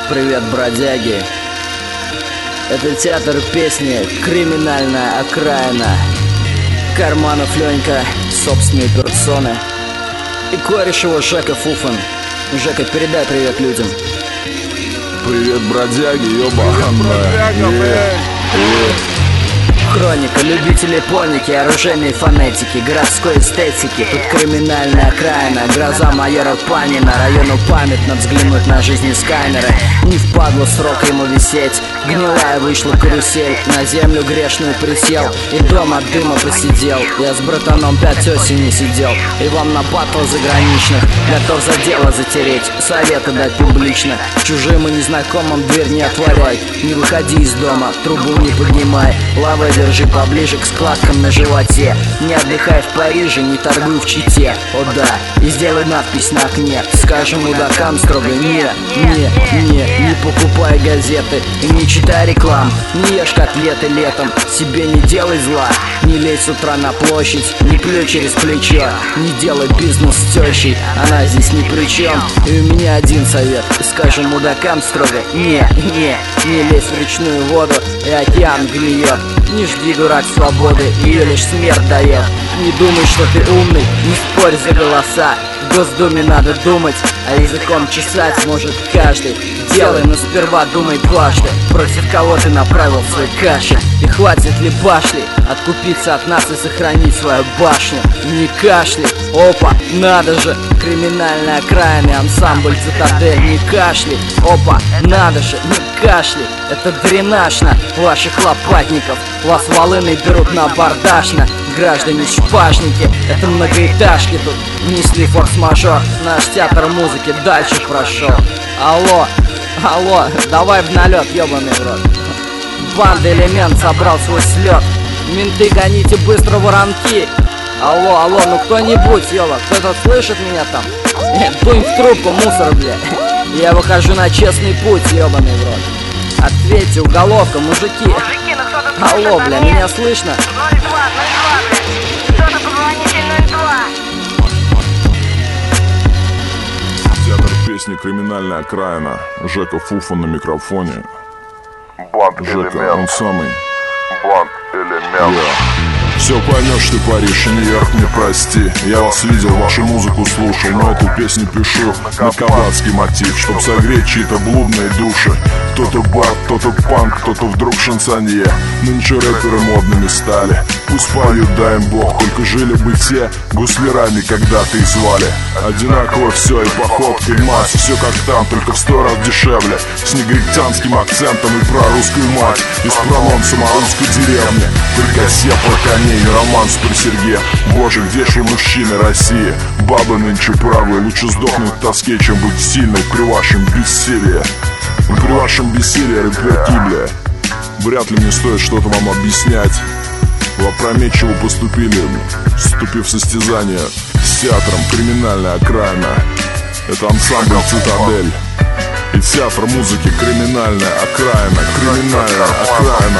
Привет, бродяги. Это театр песни «Криминальная окраина». Карманов Ленька, собственные персоны. И кореш его Жека Фуфан. Жека, передай привет людям. Привет, бродяги, ёбаная. Хроника любителей поники, оружейной фонетики, городской эстетики. Тут криминальная окраина, гроза майора Панина. Району памятно взглянуть на жизнь из камеры. Не впадло срок ему висеть. Гнилая вышла карусель, на землю грешную присел и дома от дыма посидел. Я с братаном 5 осени сидел, и вам на батл заграничных готов за дело затереть, советы дать публично. Чужим и незнакомым дверь не отворяй, не выходи из дома, трубу не поднимай. Лавы держи поближе к складкам на животе. Не отдыхай в Париже, не торгуй в Чите. О да, и сделай надпись на окне. Скажем мудакам строго: не покупай газеты и не читай реклам. Не ешь котлеты летом, себе не делай зла. Не лезь с утра на площадь, не плюй через плечо. Не делай бизнес с тещей, она здесь ни при чем. И у меня один совет: скажем мудакам строго: не лезь в речную воду, и океан гниет. Не жди, дурак, свободы, ее лишь смерть дает. Не думай, что ты умный, не спорь за голоса. В Госдуме надо думать, а языком чесать может каждый. Делай, но сперва думай дважды, против кого ты направил свой кашель. И хватит ли башли откупиться от нас и сохранить свою башню? Не кашляй, опа, надо же. Криминальная окраина, ансамбль Цитадель. Не кашляй, опа, надо же. Не кашляй, это дренаж на ваших лопатников. Вас волыны берут на абордажно. Граждане шпажники, это многоэтажки тут внесли форс-мажор. Наш театр музыки дальше прошел. Алло, давай в налет, ёбаный в рот. Банда Элемент собрал свой слет. Менты, гоните быстро воронки. Алло, ну кто-нибудь, ёба, кто-то слышит меня там? Дунь в трубку, мусор, бля. Я выхожу на честный путь, ёбаный в рот. Ответьте, уголовка, мужики. Алло, бля, меня слышно? 02, кто-то позвоните 02. Театр песни «Криминальная окраина». Жека Фуфан на микрофоне. Жека, он самый. Все поймешь ты, Париж, и Нью-Йорк, мне прости. Я вас видел, вашу музыку слушал, но эту песню пишу на кабацкий мотив, чтоб согреть чьи-то блудные души. Кто-то бар, кто-то панк, кто-то вдруг шансонье. Нынче рэперы модными стали. Пусть поют, дай им бог, только жили бы те гуслярами когда-то и звали. Одинаково все, и походка, и мать, все как там, только в 100 раз дешевле. С негритянским акцентом и про русскую мать, и с прононсом о русской деревне. Прикосе про коней и романс при Серге. Боже, где же мужчины России? Бабы нынче правы, лучше сдохнуть в тоске, чем быть сильной при вашем бессилии. При вашем бессилии, ребятки, бля. Вряд ли мне стоит что-то вам объяснять. Вы опрометчиво поступили, вступив в состязание с театром «Криминальная окраина». Это ансамбль «Цитадель». И театр музыки «Криминальная окраина». Криминальная окраина.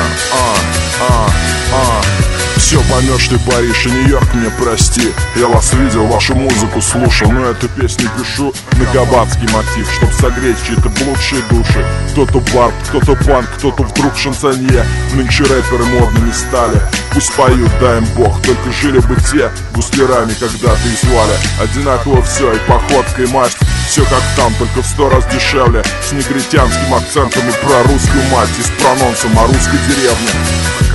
Все поймешь ты, Париж, и Нью-Йорк, мне прости. Я вас видел, вашу музыку слушал, но эту песню пишу на кабацкий мотив, чтоб согреть чьи-то блудшие души. Кто-то бард, кто-то панк, кто-то вдруг шансонье. Нынче рэперы модными стали. Пусть поют, дай им бог, только жили бы те гуслярами когда-то и звали. Одинаково все, и походка, и масть, все как там, только в 100 раз дешевле. С негритянским акцентом и про русскую мать, и с прононсом о русской деревне.